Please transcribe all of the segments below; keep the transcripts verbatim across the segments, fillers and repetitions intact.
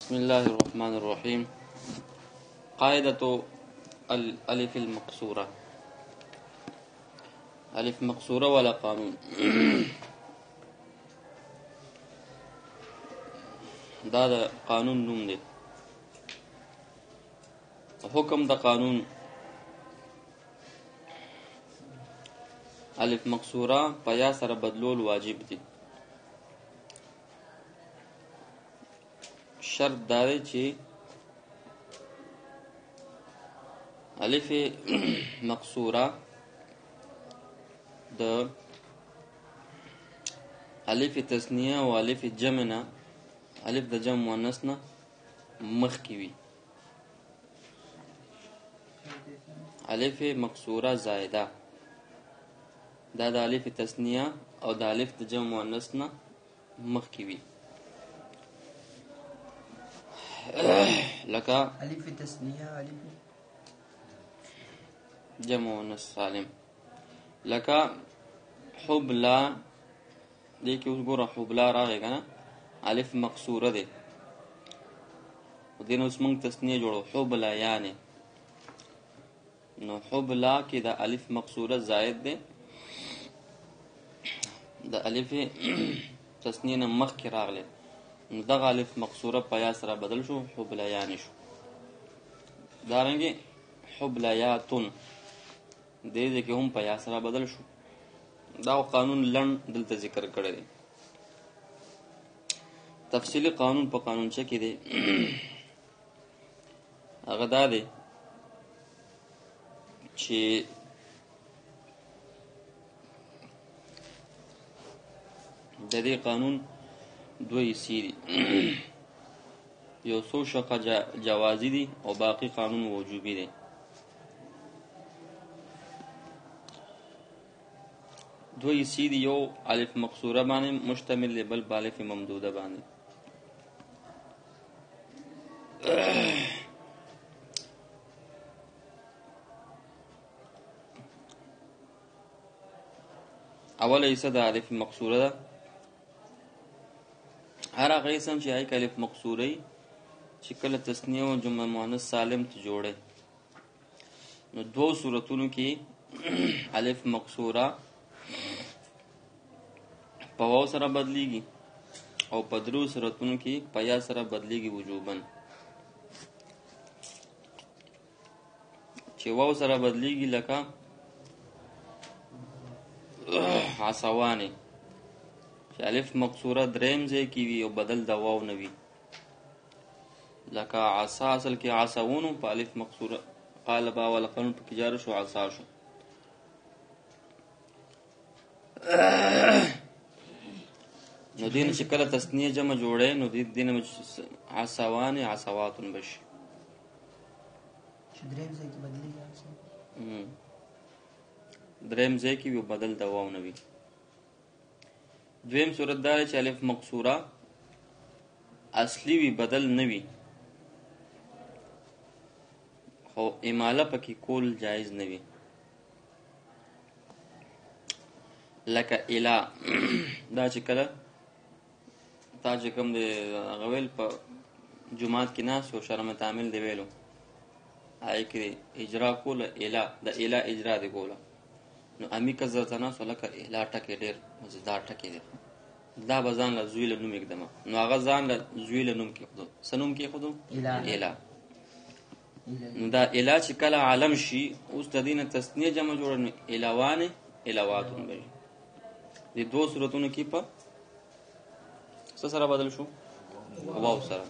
بسم الله الرحمن الرحيم. قاعدة الألف المقصورة. ألف مقصورة ولا قانون. دا دا قانون نوم دی. حکم دا قانون الف مقصورة په یا سره بدلول واجب دی. شرط دا دی چې الف مقصورة د الف تثنیه او الف جمع نه الف د جمع مؤنث نه مخکې وي. الف مقصوره زائده دا د الف تثنیه او د الف د جمع مؤنث نه مخکې وي. لکه الف تثنیه الف جمع مؤنث سالم. لکه حبلا دې کې اوس ګوره حبلا راغی کنه الف مقصوره ده ودین اوس موږ تثنیه جوړو حبلا یعنی نو حبلا کې د الف مقصوره زائد ده د الف تثنیه نه مخکې راغله نو دغه الف مقصوره په یا سره بدل شو حبلا یعنی شو. دارنګه حبلیاتن دې دې کې هم په یا سره بدل شو. دا قانون لن دلته ذکر کړی دی. تفصیلی قانون په قانونچه کې دی. هغه دا دی چې د دې قانون دوه حصې دي. یو څو شقه جوازي دي او باقی قانون وجوبي دی. دوه حصې دي. یو الف مقصوره باندې مشتمل دی بل بالف ممدوده باندې. اوله حصه د الف مقصوره ده. هر هغه اسم چې هغه الف مقصوره چې کله تثنیه او جمع مؤنث سالم ته جوړه نو دوه صورتونو کې الف مقصوره په واو سره بدلیږي او په درو صورتونو کې په یا سره بدلیږي وجوبن. چې واو سره بدلیږي لکه عصوانه چې الف مقصوره دریم ځای کې وي او بدل د واو نه وي. لکه عصا اصل کې عصاون په الف مقصوره قالب اول قانون په کې جار شو عصا شو. نو دین چې کله تثنیه جمع جوړه نو دې دینه عصوان عصواتن بشي. چې دریم ځای کې بدلیږي دریم ځای کې وي بدل د واو نه وي. دویم صورت دا چې الف مقصوره اصلي وي بدل نه وي خو اماله پکې کول جایز نه وي. لکه الا دا چې کله تا چې کوم د غویل په جمعات کې ناس او شرم تعامل دی ویلو آی کې اجرا کوله الا د الا اجرا دی کوله نو امی کزرتنا سولکه الا ټکه ډیر مزدار ټکه دی. دا بزان له زویل نوم اقدمه نو هغه ځان له زویل نوم کې خدو سنوم کې خدو الا نو دا الا چې کله عالم شي اوس د دینه تثنیه جمع جوړ نو الوانه الواتون به دې دوه صورتونو کې په څه سره بدل شو واو سره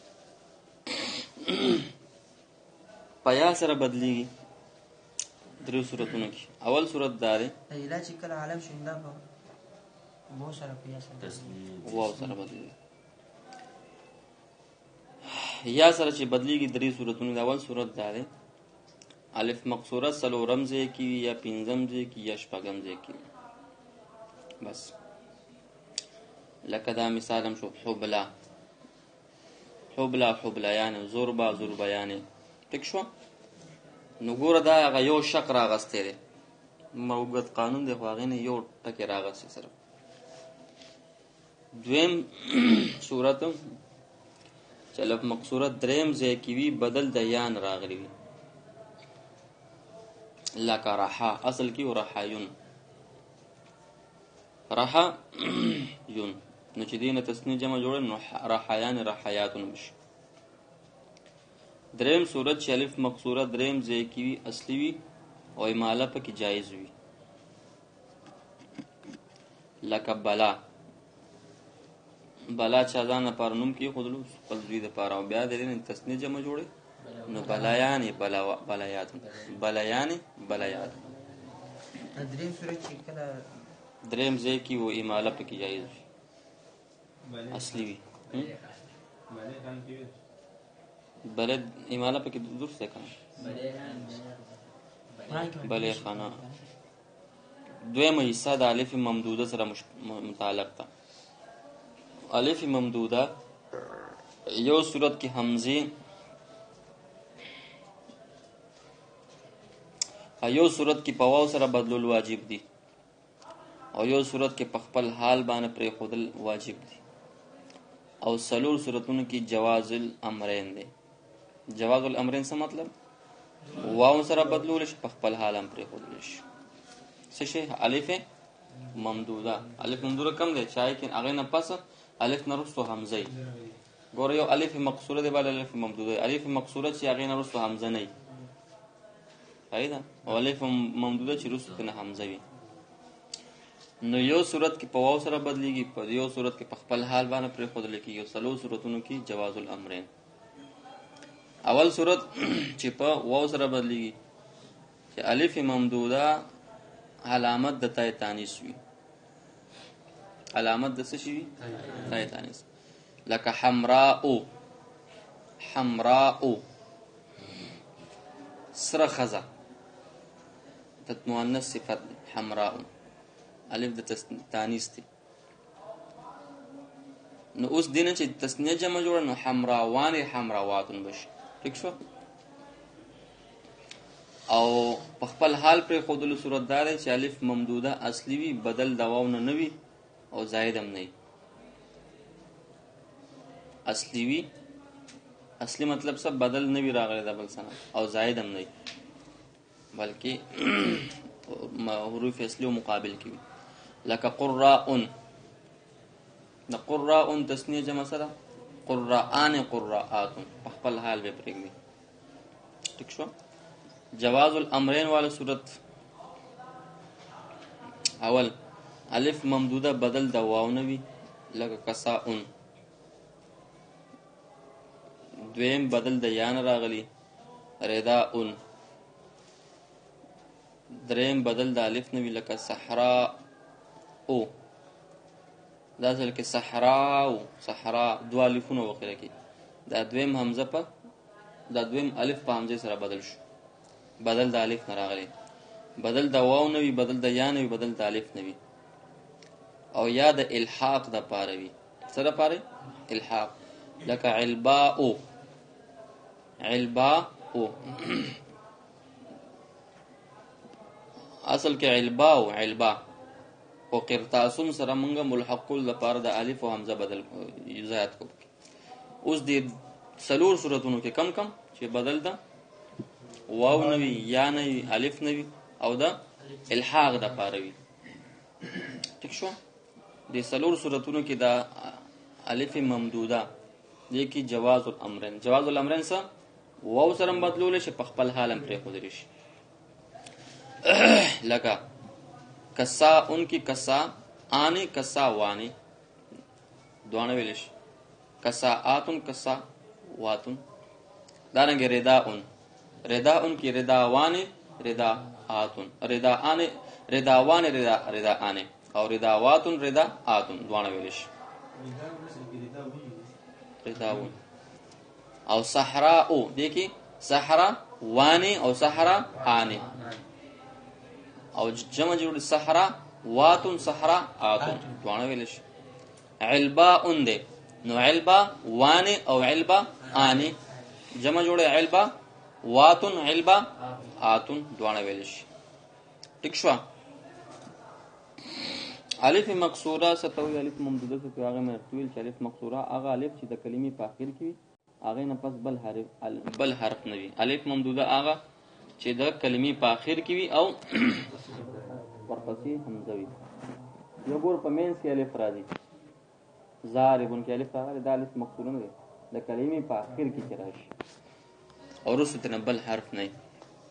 پیا سره بدلیږي. درې صورتونو کې اول صورت دا دی الا چې کله عالم شیندا په واو سره پیا سره واو سره بدلیږي. یا سره چې بدلیږي درې صورتونو. اول صورت دا دی الف مقصوره څلورم ځای کې یا پنځم ځای کې یا شپږم ځای کې بس. لکه دا مثال هم شو حبلا حبلا حبلا یعنی زربا زربا یعنی تک شو. نو ګوره دا هغه یو شق راغستی دی موږت قانون دی خو هغې نه یو ټکې راغستی صرف. دویم صورت چې الف مقصوره دریم ځای کې وي بدل د یان راغلی وي لکه رحا اصل کې رحایون رحا یون نو چې دینه تسنیه جمع جوړه نو رحایان رحایاتون بشي دریم صورت چې الف مقصوره دریم ځای کې وي اصلي وي او اماله پکې جایز وي لکه بلا بلا چا ځان لپاره نوم کې خودلو خپل دوی لپاره او بیا د دې تسنیه جمع جوړه نو بلایان بلا بلایات بلایان بلایات دریم صورت چې کله دریم ځای کې و اماله پکې جایز وي اصلي وي بلد اماله پکې درسته کنه بلې خانه دویمه حصہ د الف ممدوده سره متعلق ده الف ممدوده یو صورت کې حمزه یو صورت کې په واو سره بدلول واجب دي او یو صورت کې په خپل حال باندې پرې خودل واجب دي او سلور صورتونو کې جواز الامرین دي جواز الامرین څه مطلب واو سره بدلول شي په خپل حال هم پرې خودل شي څه شي الف ممدوده الف ممدوده کم دی چای کې هغه نه پس الف نه رسو حمزه ګور یو الف مقصوره دی بل الف ممدوده الف مقصوره چې هغه نه رسو حمزه نه فائدہ او الف ممدوده چې رسو کنه حمزه وي نو یو صورت کې په واو سره بدليږي په یو صورت کې په خپل حال باندې پرې خودل کېږي سلو صورتونو کې جواز الامرین اول صورت چې په واو سره بدليږي چې الف ممدوده علامت د تای تانیث وي علامت د څه شي وي تای تانیث لکه حمراء حمراء سره خزه د مؤنث صفت حمراء الف د تانیث دي نو اوس دینه چې تسنیه جمع جوړ نو حمراوان حمراواتن بشي ٹھیک شو او په خپل حال پر خودلو صورت دار چې الف ممدوده اصلي وي بدل دواو نه نوي او زائد هم نه اصلي وي اصلي مطلب څه بدل نوي راغلي د بل سره او زائد هم نه بلکې حروف اصلي او مقابل کې لکه قراء د قراء تسنیه جمع سره قراءان قراءات په خپل حال به پرېږدي ٹھیک شو جواز الامرین والا صورت اول الف ممدوده بدل د واو نوي لکه کساء دویم بدل د یان راغلی رداء دریم بدل د الف نوي لکه صحراء او دا ځل کې صحراء صحراء دوا الفونه وکړه کې دا دویم حمزه په دا دویم الف په حمزه سره بدل شو بدل د الف نه راغلی بدل د واو نوي بدل د یا نوي بدل د الف نوي او یا د الحاق د پاره وي سره پاره الحاق لکه علباء علباء اصل کې علباء او علباء او قرطاسون سره مونږه ملحق لپاره د الف او حمزه بدل زیات کو اوس د سلور صورتونو کې کم کم چې بدل ده واو نوي یا نوي الف نوي او د الحاق د پاره وي ٹھیک شو د سلور صورتونو کې دا الف ممدوده دې کې جواز الامرین جواز الامرین څه واو سره بدلول شي په خپل حال هم پرې خودري شي لکه کسا ان کی کسا آنے کسا وانے دوانه ویلش کسا آتن کسا واتن دارنگے ردا ان ردا ان کی ردا وانے ردا آتن ردا آنے ردا وانے ردا ردا آنے اور ردا واتن ردا آتن دوانه ویلش ردا ون او صحراء دیکھی صحرا وانے او صحرا آنے او جمع جوړ صحرا واتن صحرا آتن دوانه ویلش علباء ده نو علبا وانه او علبا آنه جمع جوړ علبا واتن علبا آتن دوانه ویلش ٹھیک شو الف مقصوره ستوي الف ممدوده څه هغه مرتویل چې الف مقصوره هغه الف چې د کلمې په اخر کې هغه نه پس بل حرف بل حرف نه وي. الف ممدوده هغه چې د کلمې په اخر کې وي او ورپسې حمزه وي. یو ګور په مینس کې الف راځي، ضاربون کې الف راغلی، دا الف مقصوره نه دی، د کلمې په اخر کې چې راشي او وروسته ترې بل حرف نه وي.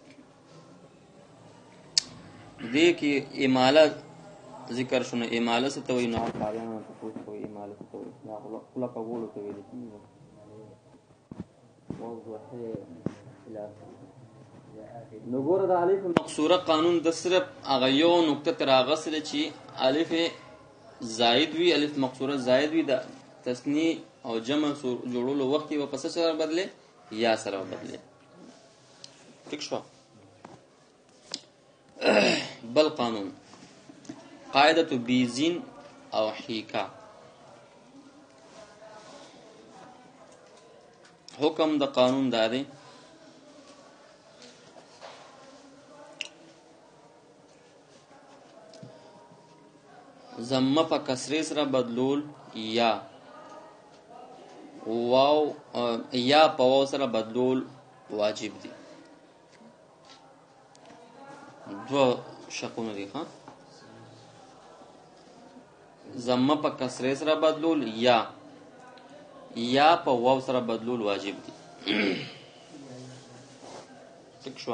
دې کې اماله ذکر شونه. اماله څه ته وایي؟ نو قاریانو تپوس کوي اماله څه ته وایي؟ دا خله کولو ته ویل کېږي. نو ګوره د الف مقصوره قانون د صرف هغه یو نقطه تر راغسله چې الف زائد وي، الف مقصوره زائد وي، د تثنیه او جمع جوړولو وخت یې په څه سره بدله؟ یا سره بدله. ٹھیک شو؟ بل قانون قاعده بیزین او حیکا. حکم د قانون دا دی ضمه په کسرې سره بدلول یا واو یا په واو سره بدلول واجب دي. دو شقونه دي ها. ضمه په کسرې سره بدلول یا یا په واو سره بدلول واجب دي. ٹھیک شو؟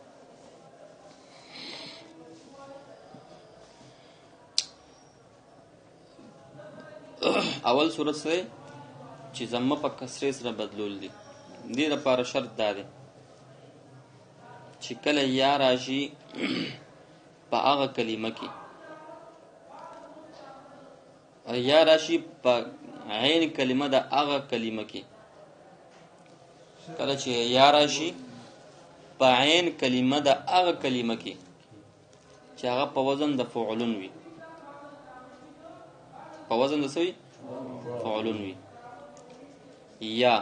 اول صورت سره چې ضمه په کسرې سره بدلول دي، دې لپاره شرط دا دی چې کله یا راشي په هغه کلمه کې، یا راشي په عین کلمه د هغه کلمه کې، کله چې یا راشي په عین کلمه د هغه کلمه کې چې هغه په وزن د فعلون وي، په وزن د سوي فعلون وي. یا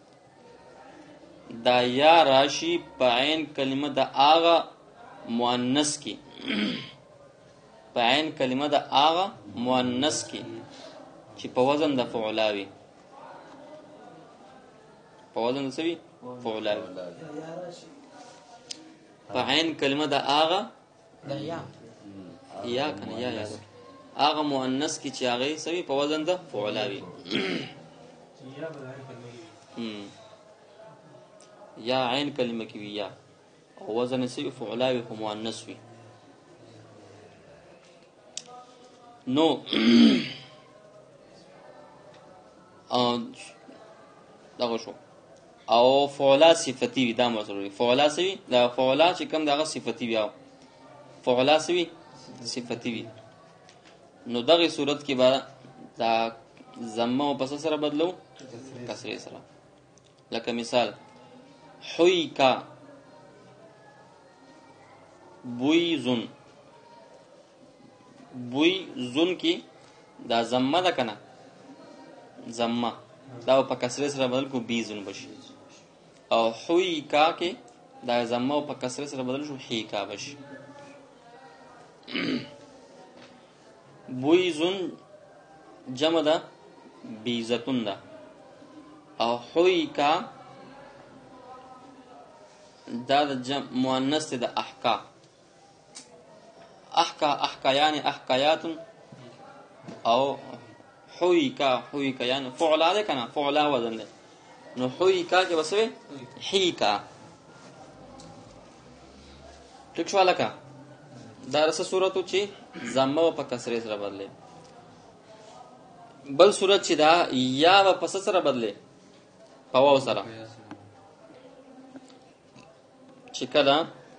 دا یا راشي په عین کلمه د هغه مؤنث کې، په عین کلمه د هغه مؤنث کې چې په وزن د فعلاوي، په وزن د سوي فعلاوي، په عین کلمه د هغه یا کنه یا یا هغه مؤنث کې چې هغه سوي په وزن د فعلاوي. یا عین کلمه کې وي یا او وزن سوي فعلاوي په مؤنث وي. نو دغه شو او فعلا صفتی وي. دا مضروري فعلا سوي، دا فعلا چې کوم دغه صفتی وي، او فعلا سوي صفتی وي. نو دغه صورت کې به دا ضمه او پس سره بدلو کسرې سره. لکه مثال حیکا بویزن، بویزن کې دا ضمه ده کنه، ضمه دا په کسرې سره بدل کو بیزن بشي، او حیکا کې دا ضمه په کسرې سره بدل شو حیکا بشي. بویزن جمع ده بیزتون ده، او حیکا دا د جمع مؤنث ده احکا. احکا احکایان احکایاتن، او حیکا حیکا یعنی فعلا ده کنه، فعلا وزن ده. نو حیکا کې وسوي حیکا. ٹھیک شو؟ لکه دا رسه صورتو چې ضمه په کسرې سره بدله. بل صورت چې دا یا په پس سره بدله په واو سره، چې کله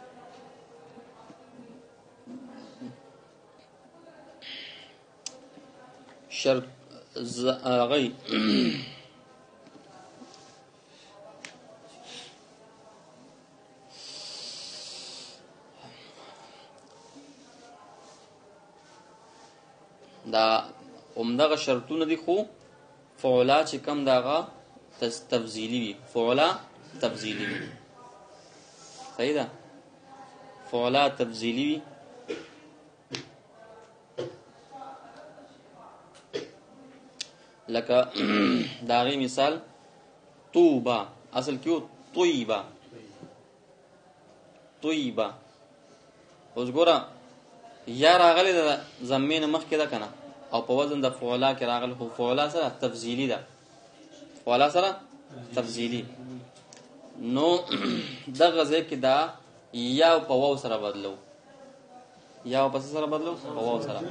شرط غي دا عمدغه شرطونه دي، خو فعلا چې کم داغه تفضیلی وي، فعلا تفضیلی وي. صحیح ده؟ فعلا تفضیلی وي. لکه داغه مثال طوبا اصل کیو طیبا طیبا. اوس ګوره یا راغلی د ضمې نه مخکې ده که نه او په وزن د فعلا کې راغلی خو فعلا سره تفضیلي ده فعلا سره تفضیلي نو دغه ځای کې دا یا په واو سره بدلو یا په څه سره بدلو په واو سره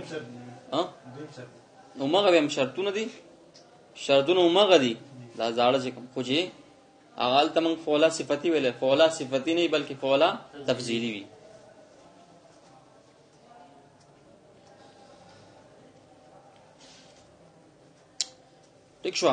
نو مغه به هم شرطونه دي شرطونه مغه دي دا زاړه چې خو چې اغال تمنګ فعلا صفتی ویل فعلا صفتی نه بلکې فعلا تفضیلی وي. ٹھیک شو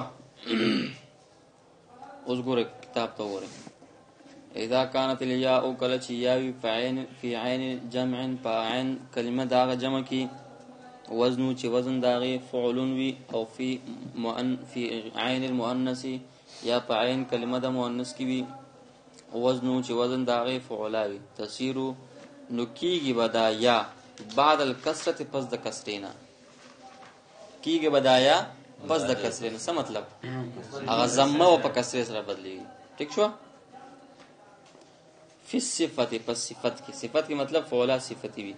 اوس ګوره کتاب ته وګوره اذا كانت الياء کله چې یاوي فعین فی عین جمع فاعن کلمه داغه جمع کی وزن چې وزن داغه فعلون وی او فی مؤن فی عین المؤنث یا فعین کلمه د مؤنث کی وی وزن چې وزن داغه فعلاوی تصير نکیږي بدایا بعد الکسرت پس د کسرینا کیږي بدایا پس د کسرینا څه مطلب هغه ضمه او په کسره سره بدلیږي. ٹھیک شو فی صفت پس صفت کی صفت کی مطلب فعلا صفتی وی.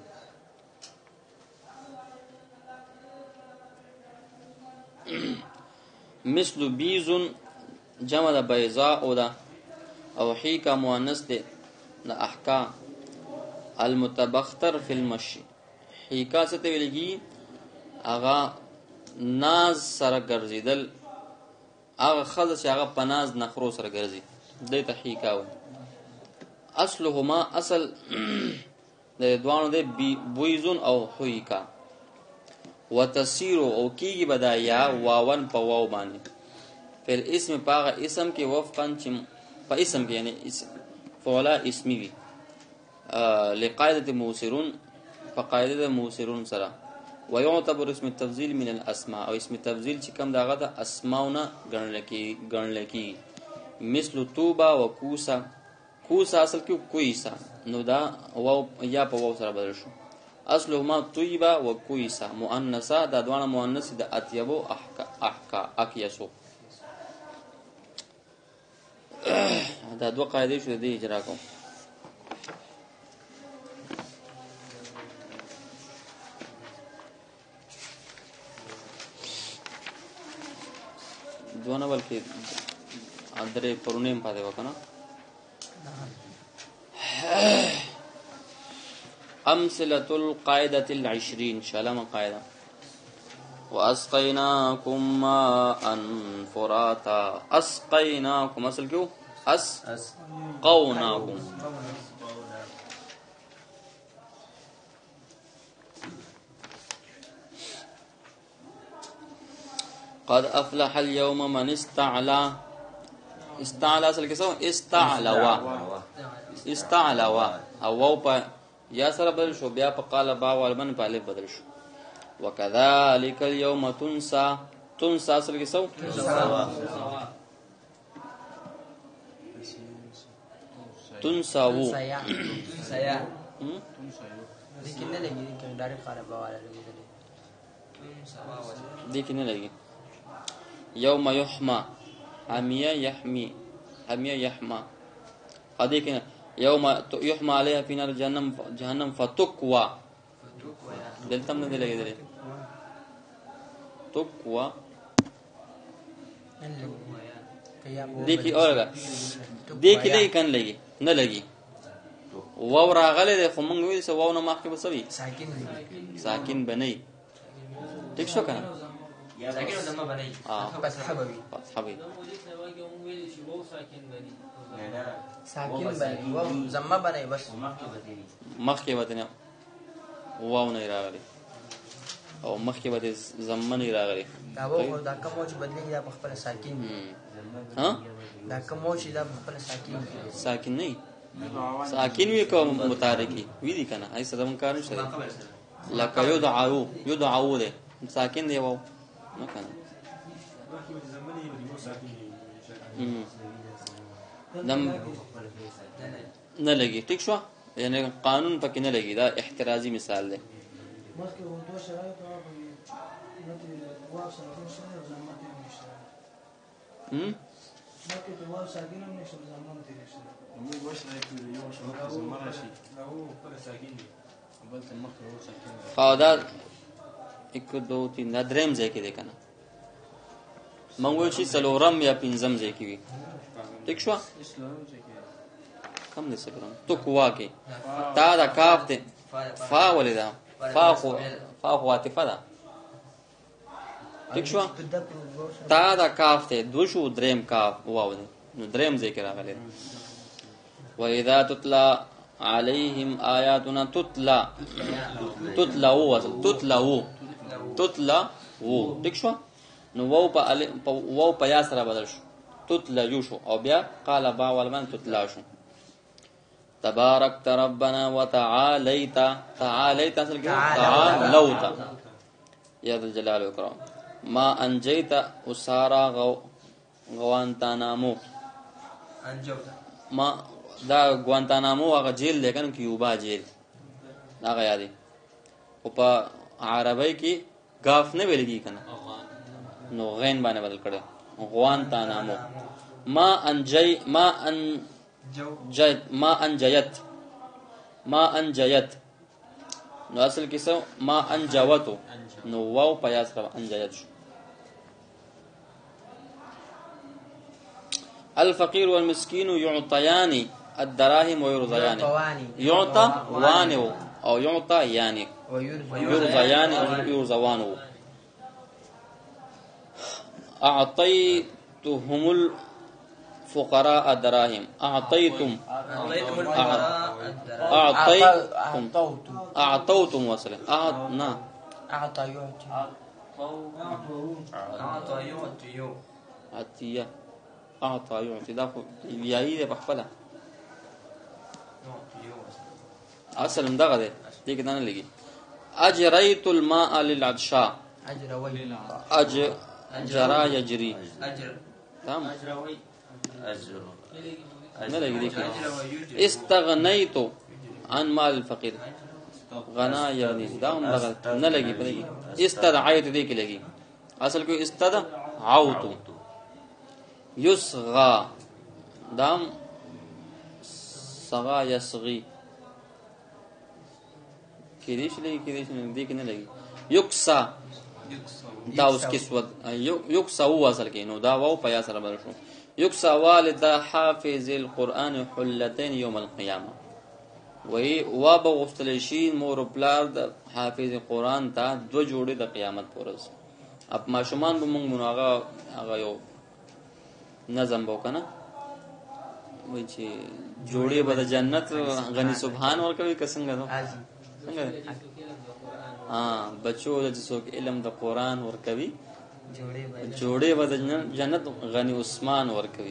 مثل بیزن جمع د بیضاء او دا او حیکا مؤنث ده د احکا المتبختر فی المشی حیکا څه ته ویلږي اغا ناز سره ګرځیدل اغه خزه چې هغه پناز نخرو سره ګرځي د ته حیکا و اصلهما اصل د دوانو ده بویزن او حیکا وتصير او کیږي بدایا واون په واو باندې فل اسم پاغه اسم کې وفقا چې په اسم کې یعنی اسم فعلا اسمی وی لقاعده موصرون فقاعده د موصرون سره ويعتبر اسم التفضيل من الاسماء او اسم التفضيل چې کوم داغه د اسماءونه ګڼل کی ګڼل کی مثل توبه وکوسا کوسا اصل کې کویسا نو دا واو یا په واو سره بدل شو اصلهما طیبه وکویسا مؤنثه دا دوانه مؤنث د اطیبو احکا احکا اکیسو. دا دوه قاعده شو دي اجرا کوم. دوه نه بلکې درې پرونیم پاتې وکنه امثله القاعده العشرين شلم قاعده واسقيناكم ماء فراتا اسقيناكم اصل کیو اسقوناكم قد افلح اليوم من استعلى استعلى اصل کیسو استعلوا استعلوا او واو په یا سره بدل شو بیا په قال با والمن په الف بدل شو. وكذلك اليوم تنسى تنسى اصل کیسو تنسى وو سیا لیکن نه لګي چې ډایرکټ قال با والا لګي دي کې نه لګي يوم يحمى حميه يحمي حميه يحمى هذه کې يوم يحمى عليها في نار جهنم جهنم فتقوى دلته هم نه لګي درې تقوى دي کې اورګه دي کې لګي کن لګي نه لګي واو راغله د خو مونږ ویل سو واو نه مخکې بسوي ساکن ساکن بنئ ٹھیک شو کنه ساکن دمه بنئ اه بس حبوي حبوي ساکن بنئ واو زمه بنئ بس مخکې وته واو نه راغلي او مخکې وته زمه نه راغلي دا وو دا کوم چې بدلېږي دا خپل ساکن ها دا کوم چې دا خپل ساکن ساکن نه ساکن وی کوم متحرکی وی دي کنه ایسه زمون کار نشته لکه یدعو یدعو ده ساکن دی وو نه کنه دم نه لګي ټیک شو یعنی قانون پکې نه لګي دا احترازي مثال دی مخکې دوه شرایط راغلي نو ته واو سره شنه زمته نشته هم مخکې ته واو ساکن هم نشته زمان تېرې شته موږ وشرای کړو یو شو زما راشي دا و پر ساکن دي بل ته مخکې و ساکن او دا یک دو تین دا دریم ځای کې دی که نه موږ وایو چې څلورم یا پنځم ځای کې وي ټیک شوه کم دی څلورم تو قوا کې تا دا کاف دی فا ولې ده فا خو فا خو عاطفه ده ټیک شوه تا دا کاف دی دو شو دریم کاف واو دی نو دریم ځای کې راغلی دی وَإِذَا تُتْلَى عَلَيْهِمْ آيَاتُنَا تُتْلَى تُتْلَى وو اصل تُتْلَى وو تُتْلَى وو ټیک شو نو وو په وو په یا سره بدل شو تُتْلَى یو شو او بیا قال با ولمن تُتْلَى شو تبارك ربنا وتعاليت تعاليت اصل کې تعالوت یا ذل جلال والاکرام ما انجيت اسارا غوانتانامو انجوت ما دا ګوانتانامو هغه جیل دی کنه کیوبا جیل هغه یادي او په عربی کې غاف نه ویل کی کنه نو غین باندې بدل کړه ګوانتانامو ما انجي ما ان جيت ما انجيت ما انجيت نو اصل کې څه ما انجوتو نو واو پیاس را انجيت شو الفقير والمسكين يعطيان الدراهم ويرضيان يعطى وانو او يعطى يعني ويرضيان او يرضوان اعطيتهم الفقراء الدراهم اعطيتم اعطيتم اعطوتم وصله اعطنا اعطى يعطي اعطى يعطي عطيه اعطى يعطي دا خو ویایي ده په خپله اصل هم دغه دی دې کې دا نه لګي اجریت الماء للعطشاء اجروي اجرا یجري اجر تمام اجروي اجر نه لګي دې کې استغنيت عن مال الفقير غنا یعنی دا هم دغه نه لګي په دې استدعيت دې کې لګي اصل کې استدعوت يصغى دام صغا يصغي کېدې شي لګي کېدې شي دې کې نه لګي یکسا دا اوس کې سود یکسا هو اصل کې نو دا واو په یا سره بدل شو یکسا والد حافظ القرآن حلتين يوم القيامه وی وا به غفتل شي مور پلار د حافظ قرآن ته دو جوړې د قیامت پورز اپ ماشومان به موږ مناغه هغه یو نظم بو کنه وای چې جوړې به د جنت غني سبحان ورکوي کسنګ نو څنګه ها بچو د څوک علم د قران ورکوي جوړې به د جنت غني عثمان ورکوي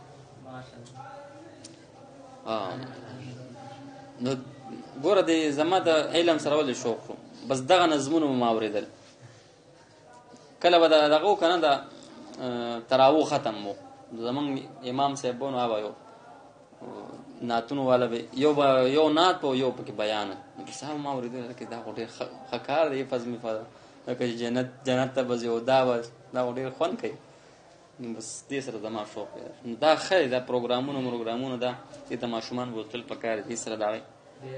ها نو ګوره د زما د علم سره ول شوق بس دغه نظمونه ما اوریدل کله به دغه کنه د تراو ختم مو زمون امام صاحب بونو اوایو ناتونو والا به یو یو نات په یو پکې بیان نو صاحب ما ورته کې دا غوډه خکار دی فزمي فدا که جنت جنت ته بزیو دا بس دا غوډه خون کوي بس دې سره زما شوق دی دا خیر دا پروګرامونو پروګرامونو دا چې د ماشومان بوتل پکار دي سره دا وي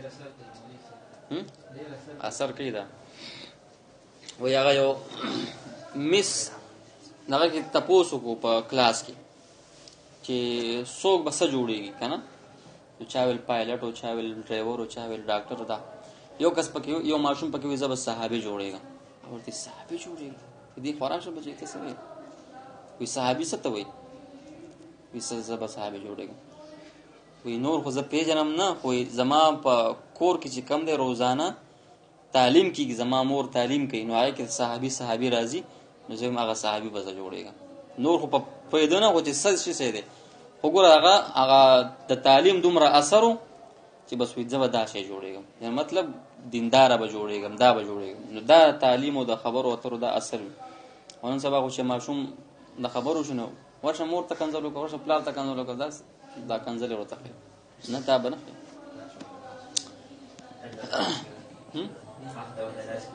اثر کوي دا و یا یو مس دغه کې تاسو کو په کلاس کې چې څوک بس جوړيږي کنه چاول پایلټ او چاول ډرایور او چاول ډاکټر دا یو کس پکې یو ماشوم پکې وي زب صحابي جوړيږي او دې صحابي جوړيږي دې خوراشه بچي ته سوي وي صحابي څه ته وي وي زب صحابي جوړيږي وي نور خو زه پیژنم نه خو زما په کور کې چې کم دی روزانه تعلیم کیږي زما مور تعلیم کوي نو آی کې صحابي صحابي راځي نو زما هغه صحابي بس جوړيږي نور خو په پیدونه خو چې څه شي سي دي وګوره هغه هغه د تعلیم دومره اثر چې بس وې ځبه دا شي جوړيږم یعنی مطلب دیندار به جوړيږم دا به جوړيږم نو دا تعلیم او د خبرو اترو دا اثر ون سبا خو چې ماشوم د خبرو شنو ورشه مور ته کنځلو کوي ورشه پلار ته کنځلو کوي دا دا کنځل ورته نه تا بنه هم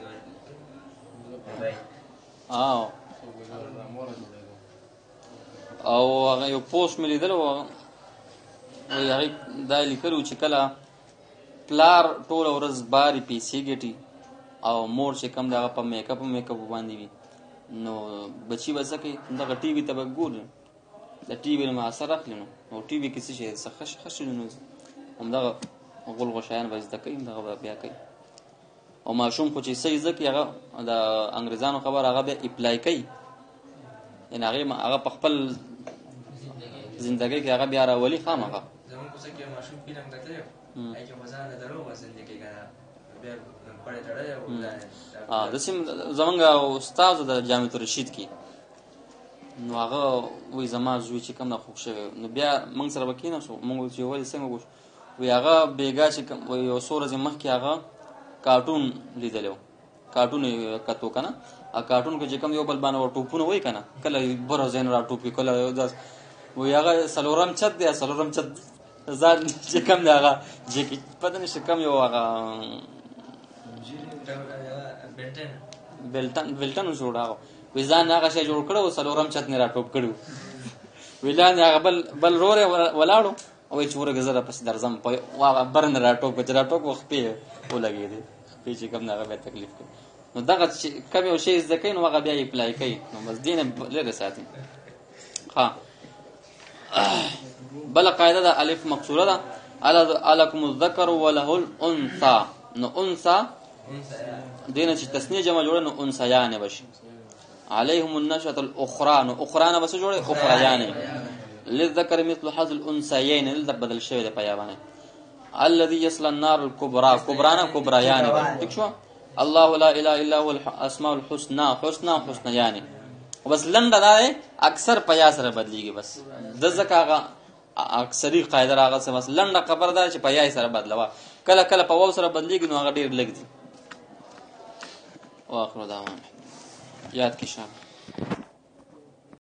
او او هغه یو پوسټ مې لیدل و وایي هغې دا لیکلي چې کله پلار ټوله ورځ بارې پیسې ګټي او مور چې کم د هغه په میکاپ میکاپ باندې وي نو بچي به څه کوي دغه ټي وي ته به ګوري د ټي وي نه اثر اخلي نو نو ټي وي کې څه شی څه ښه ښه شي نو همدغه غول غوښیان به زده کوي همدغه به بیا کوي او ماشوم خو چې څه زده کوي هغه د انګریزانو خبر هغه بیا اپلای کوي یعنې هغې هغه په خپل زندګۍ کې هغه بیا راولي خامخا زمونږ کوڅه کې ماشوم فلم کتلی و هغې کې خو ځان د دروغ زندګۍ که نه بیا پړې تړلی و داسې زمونږ استاد د جامعة الرشید کې نو هغه وایي زما زوی چې کوم نه خوږ شوی نو بیا موږ سره به کېناستو موږ وایو چې ولې څنګه وشو وایي هغه بېګا چې کوم وایي یو څو ورځې مخکې هغه کارټون لیدلی و کارټون یې کتو که نه هغه کارټون کې چې کوم یو بل باندې ټوپونه وایي که نه کله بره ځای نه راټوپ کړي کله داس وایي هغه څلورم چت دی څلورم چت ځان چې کوم دی هغه جیکټ پته نشته کوم یو هغه بلټن بلټن جوړ هغه وایي ځان هغه شی جوړ کړی و څلورم چت نه راټوپ کړی و وایي لاندې هغه بل بل رور یې ولاړو او وایي چې ورږه زه راپسې درځم په هغه بر نه راټوپ کړه چې راټوپ و خپې ولګېدې خپې چې کوم دی هغه بیا تکلیف کوي نو دغه چې کوم یو شی زده کوي نو هغه بیا یې اپلای کوي نو بس دې نه لرې ساتي ښه بله قاعده ده الف مقصوره ده الکم الذکر وله الانثى نو انثى دې نه چې تسنیه جمع جوړه نو انثیانې به شي علیهم النشأة الاخرى نو اخرى نه به څه جوړې اخریانې للذکر مثل حظ الانثیین دلته بدل شوی دی په یا باندې الذي يصلى النار الكبرى کبرا نه کبریانې ټیک شو الله لا اله الا هو الاسماء الحسنى حسنى حسنیانې بس لنډه دا دی اکثر په یا سره بدلیږي بس د ځکه هغه اکثري قاعده راغله څه بس لنډه خبره ده چې په یا سره بدلوه کله کله په واو سره بدلیږي نو هغه ډېر لږ دي واخر دعوانا یاد کې شامل